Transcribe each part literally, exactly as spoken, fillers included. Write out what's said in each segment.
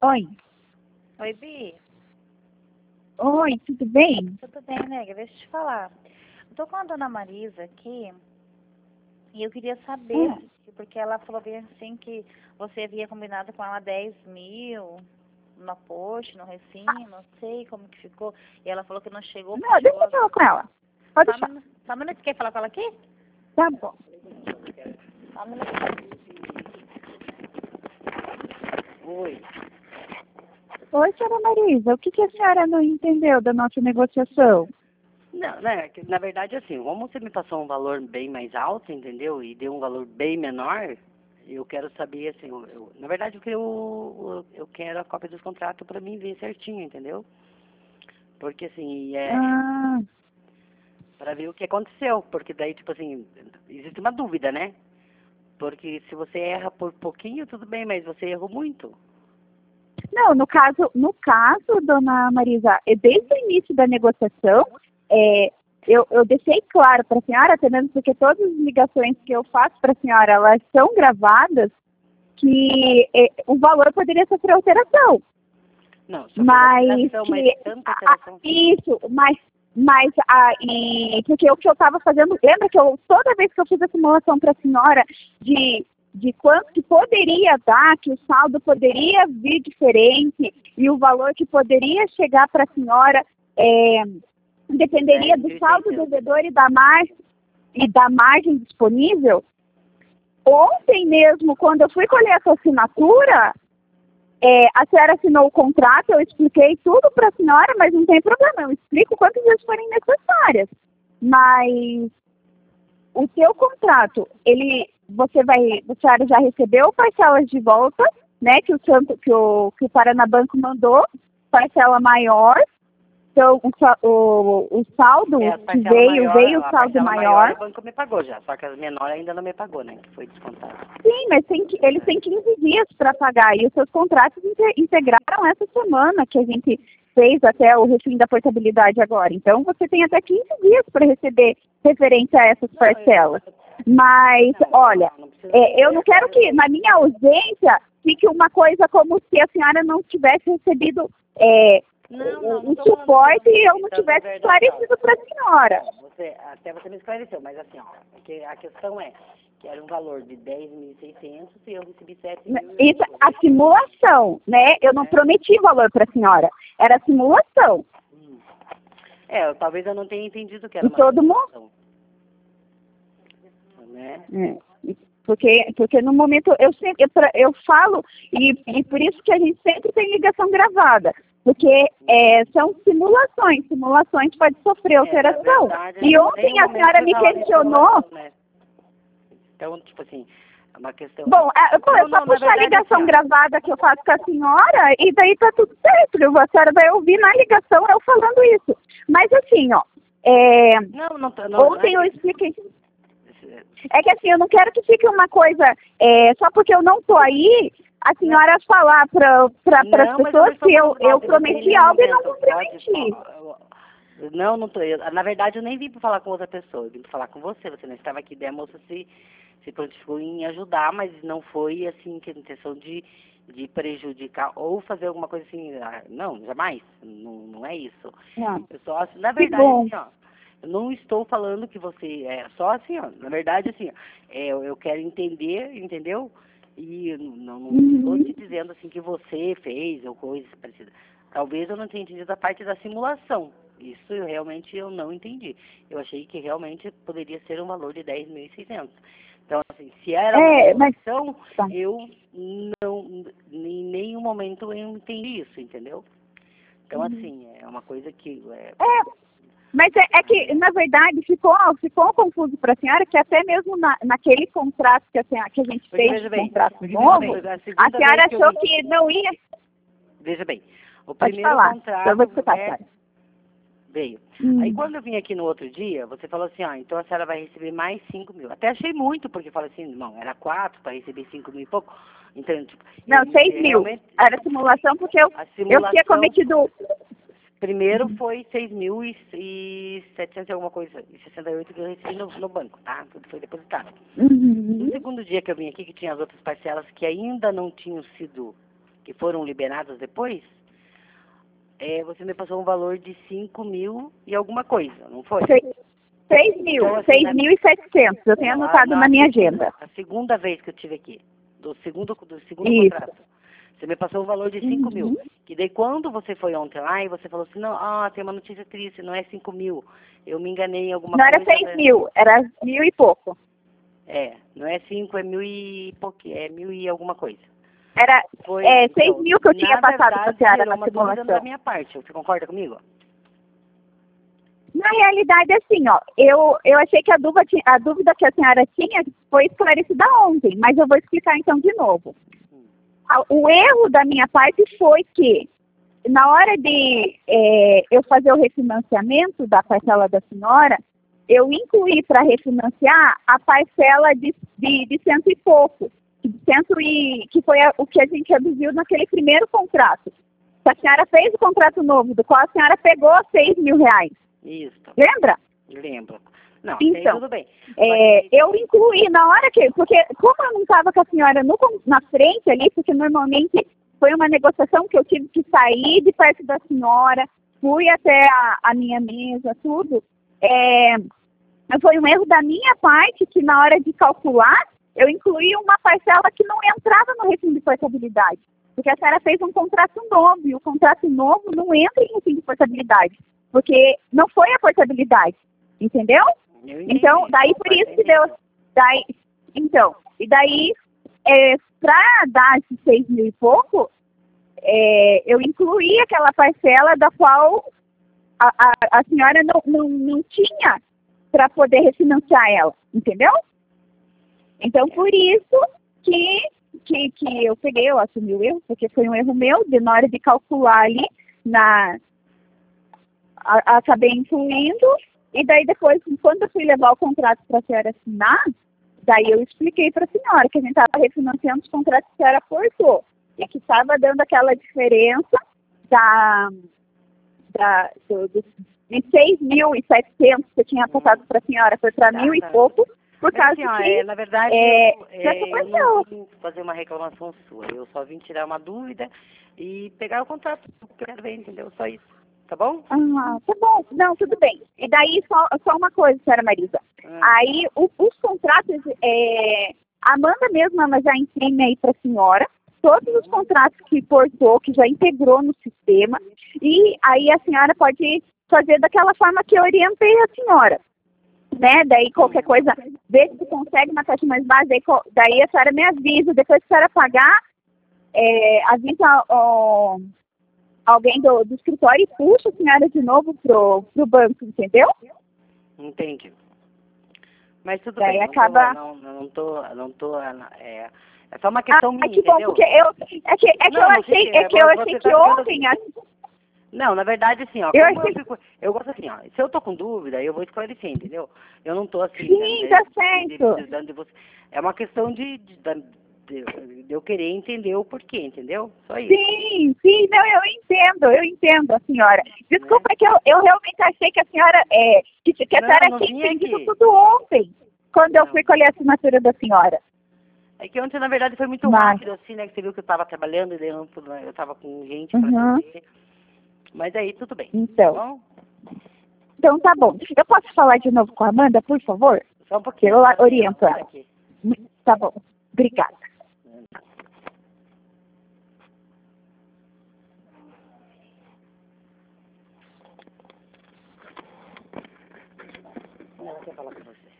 Oi. Oi, Bi. Oi, tudo bem? Tudo bem, nega? Deixa eu te falar. Eu tô com a dona Marisa aqui e eu queria saber, Hum. porque ela falou bem assim que você havia combinado com ela dez mil no post, no Recim, não sei como que ficou. E ela falou que não chegou. Não, deixa chegou eu falar com ela. Pode Só um deixar. minu- só um minuto, você quer falar com ela aqui? Tá bom. Só um minuto. Oi. Oi, senhora Marisa, o que, que a senhora não entendeu da nossa negociação? Não, né, que, na verdade, assim, como você me passou um valor bem mais alto, entendeu? E deu um valor bem menor, eu quero saber, assim, eu, eu- na verdade, eu quero, eu, eu quero a cópia dos contratos para mim ver certinho, entendeu? Porque, assim, é Ah, para ver o que aconteceu, porque daí, tipo assim, existe uma dúvida, né? Porque se você erra por pouquinho, tudo bem, mas você errou muito. não, no caso, no caso, dona Marisa, é desde o início da negociação, é, eu, eu deixei claro para a senhora, até mesmo porque todas as ligações que eu faço para a senhora, elas são gravadas, que é, o valor poderia sofrer alteração. Não, só Mas alteração, que mas tanta a- a- alteração. isso, mas mas a, e, porque o que eu estava fazendo, lembra que eu toda vez que eu fiz a simulação para a senhora de de quanto que poderia dar, que o saldo poderia vir diferente e o valor que poderia chegar para a senhora é, dependeria do saldo devedor e da margem e da margem disponível. Ontem mesmo, quando eu fui colher essa assinatura, é, a senhora assinou o contrato, eu expliquei tudo para a senhora, mas não tem problema, eu explico quantas vezes forem necessárias. Mas o seu contrato, ele, você vai, a senhora já recebeu parcelas de volta, né, que o, Santo, que o, que o Paranabanco mandou, parcela maior, então o, sa- o, o saldo É, a que parcela veio, maior, veio o a saldo parcela maior. maior o banco me pagou já, só que a menor ainda não me pagou, né, que foi descontado. Sim, mas tem que, eles têm quinze dias para pagar e os seus contratos inte- integraram essa semana que a gente fez até o refim da portabilidade agora. Então, você tem até quinze dias para receber referente a essas parcelas. Mas, olha, é, eu não quero que, na minha ausência, fique uma coisa como se a senhora não tivesse recebido é, Não, não, não um tô falando suporte e eu não então, na tivesse verdade, esclarecido para a senhora. ó, você, até você me esclareceu, mas assim, ó, porque a questão é que era um valor de dez mil e seiscentos e eu recebi sete mil. Isso, a simulação, né? Eu não prometi valor para a senhora. Era simulação. Hum. É, eu, talvez eu não tenha entendido que era E uma todo mundo. simulação, né? É, porque, porque no momento eu sempre eu, pra- eu falo, e, e por isso que a gente sempre tem ligação gravada. Porque é, são simulações, simulações pode sofrer alteração. É, na verdade, E em ontem nenhum a senhora momento me eu falava em questionou. simulação, né? Então, tipo assim, é uma questão. Bom, é, pô, é Não, só não, na puxar a verdade, ligação assim, ó, gravada que eu faço com a senhora e daí tá tudo certo. A senhora vai ouvir na ligação eu falando isso. Mas assim, ó, é, Não, não, tô- não, ontem não eu é expliquei. que- É que assim, eu não quero que fique uma coisa, é, só porque eu não tô aí, a senhora falar para pra, as Não, mas eu não pessoas estou que eu, falando mal eu de você em prometi nenhum algo e não momento. Pode, comprometi. ó, não, não tô. Eu, na verdade, eu nem vim para falar com outra pessoa. Eu vim para falar com você. Você não estava aqui, daí a moça se, se prontificou em ajudar, mas não foi assim, que a intenção de, de prejudicar ou fazer alguma coisa assim. ah, Não, jamais. Não, não é isso. Não. Eu só, na Que verdade, bom. assim, ó. Eu não estou falando que você é só assim, ó. Na verdade, assim, ó, é, eu, eu quero entender, entendeu? E eu não, não estou Uhum. te dizendo assim que você fez ou coisa parecida. Talvez eu não tenha entendido a parte da simulação. Isso eu realmente eu não entendi. Eu achei que realmente poderia ser um valor de dez mil e seiscentos. Então, assim, se era uma É, mas simulação, tá. eu não, em nenhum momento eu entendi isso, entendeu? Então, assim, é uma coisa que é, É, mas é, é que, na verdade, ficou, ficou confuso para a senhora que até mesmo na, naquele contrato que a, senhora, que a gente Porque, fez, veja o bem, contrato porque, novo, veja bem, a a segunda senhora vez que eu achou vim- que não ia. Veja bem, o Pode primeiro falar, eu contrato vou escutar a é, senhora. veio. Hum. Aí quando eu vim aqui no outro dia, você falou assim, ó, então a senhora vai receber mais cinco mil. Até achei muito, porque eu falei assim, não, era quatro para receber cinco mil e pouco. Então, tipo, Não, eu- seis eu mil. realmente- Era simulação porque eu, a eu tinha simulação cometido. primeiro foi seis mil e setecentos e alguma coisa, e sessenta e oito que eu recebi no, no banco, tá? Tudo foi depositado. No Uhum. segundo dia que eu vim aqui, que tinha as outras parcelas que ainda não tinham sido que foram liberadas depois, é, você me passou um valor de cinco mil e alguma coisa, não foi? seis mil, Então, assim, seis mil e setecentos, eu tenho não, anotado a, na minha segunda, agenda. A segunda vez que eu tive aqui, do segundo, do segundo Isso. contrato, você me passou um valor de cinco Uhum. mil. Que daí quando você foi ontem lá e você falou assim, não, ah, tem uma notícia triste, não é cinco mil. Eu me enganei em alguma Não coisa. era seis mil, era mil e pouco. É, não é cinco, é mil e pouquinho, é mil e alguma coisa. Era Foi, é, seis então, mil que eu tinha na passado verdade, para a senhora gerou na uma dúvida da simulação. minha parte. Você concorda comigo? Na realidade, assim, ó, eu, eu achei que a dúvida, ti- a dúvida que a senhora tinha foi esclarecida ontem, mas eu vou explicar então de novo. A- O erro da minha parte foi que, na hora de é, eu fazer o refinanciamento da parcela da senhora, eu incluí para refinanciar a parcela de, de, de cento e pouco, de cento e, que foi a- o que a gente reduziu naquele primeiro contrato. A senhora fez o contrato novo, do qual a senhora pegou seis mil reais. Isso. Lembra? Lembro. Não, então, Então, tudo bem. é, eu incluí na hora que... Porque como eu não estava com a senhora no, na frente ali, porque normalmente foi uma negociação que eu tive que sair de perto da senhora, fui até a, a minha mesa, tudo. É, foi um erro da minha parte que na hora de calcular, eu incluí uma parcela que não entrava no regime de portabilidade. Porque a senhora fez um contrato novo, e o contrato novo não entra em regime de portabilidade. Porque não foi a portabilidade, entendeu? Então, daí por isso que deu... Daí, então, e daí, é, para dar esses seis mil e pouco, é, eu incluí aquela parcela da qual a, a, a senhora não, não, não tinha para poder refinanciar ela, entendeu? Então, por isso que, que, que eu peguei, eu assumi o erro, porque foi um erro meu, de na hora de calcular ali, na... A, acabei incluindo, e daí depois, quando eu fui levar o contrato para a senhora assinar, daí eu expliquei para a senhora que a gente estava refinanciando os contratos que a senhora cortou, e que estava dando aquela diferença da, da, do, do, de seis mil e setecentos que eu tinha passado para a senhora, foi para Tá, mil e tá. pouco, por Mas, causa assim, ó, que... é, na verdade, é, eu, já é, eu aconteceu. não vim fazer uma reclamação sua. Eu só vim tirar uma dúvida e pegar o contrato que eu quero ver, entendeu? Só isso. Tá bom? Ah, tá bom. Não, tudo bem. E daí, só, só uma coisa, senhora Marisa. Hum. Aí, o, os contratos, é, a Amanda mesma, ela já imprime aí para a senhora, todos os contratos que portou, que já integrou no sistema, e aí a senhora pode fazer daquela forma que eu orientei a senhora. Né? Daí, qualquer coisa, vê se consegue uma taxa mais baixa, daí, co- daí a senhora me avisa, depois que a senhora pagar, é, avisa ó, alguém do, do escritório e puxa a senhora de novo pro, pro banco, entendeu? Entendi. Mas tudo Daí bem, acaba... não tô, não, não tô, não tô, é, é só uma questão Ah, minha, que bom, entendeu? porque eu, é que, é que Não, eu não achei, fique, é que eu você achei tá que ficando- ontem... A... Não, na verdade, assim, ó, Eu como eu achei- fico, eu gosto assim, ó, se eu tô com dúvida, eu vou esclarecer, entendeu? Eu não tô assim, Sim, né, tá de- certo. de- de- de você. É uma questão de, de, da- de- de eu querer entender o porquê, entendeu? Só isso. Sim, sim, não, eu entendo, eu entendo a senhora. Desculpa, é que eu, eu realmente achei que a senhora, é, que, que a Não, senhora não tinha vinha entendido aqui. tudo ontem, quando eu Não. fui colher a assinatura da senhora. É que ontem, na verdade, foi muito Mas- rápido, assim, né, que você viu que eu tava trabalhando, e daí eu, não- eu tava com gente pra Uhum. atender. Mas aí, tudo bem, Então, tá bom? então tá bom. Eu posso falar de novo com a Amanda, por favor? Só um pouquinho. Eu lá tá? oriento ela. Aqui. Tá bom, obrigada. Ela quer falar com você.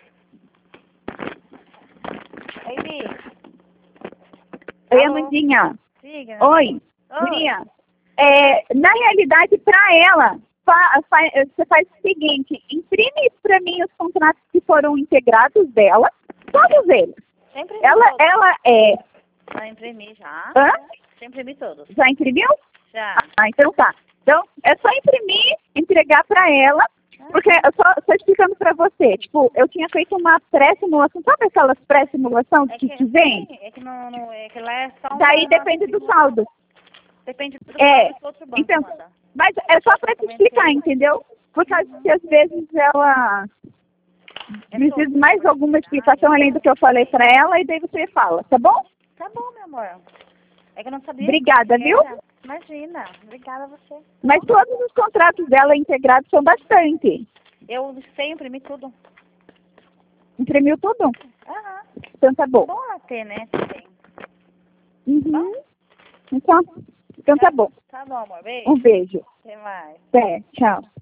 Oi, Mi. Oi, Alô? Amandinha. Siga. Oi, Oi. Guria. É, na realidade, para ela, fa, fa, você faz o seguinte, imprime para mim os contratos que foram integrados dela, todos eles. Já imprimi Ela, todos. ela é... Já imprimi, já. Hã? Já imprimi todos. Já imprimiu? Já. Ah, então tá. Então, é só imprimir, entregar para ela, porque eu só estou explicando para você. Tipo, eu tinha feito uma pré-simulação, sabe aquelas pré-simulação É que, que, que vem? sim, é que não, não, é que lá é só uma... Daí depende do saldo. Depende do É, saldo que o outro banco então, manda. mas é só para te explicar, entendeu? Por causa que às vezes ela precisa de mais alguma explicação além do que eu falei para ela e daí você fala, tá bom? Tá bom, meu amor. É que eu não sabia. Obrigada, que viu? era. Imagina. Obrigada a você. Mas todos os contratos dela integrados são bastante. Eu sei imprimir tudo. Imprimiu tudo? Aham. Então tá bom. Bom ela ter, né? Também. Uhum. Então, então tá bom. Tá bom, amor. Beijo. Um beijo. Até mais. Até, tchau.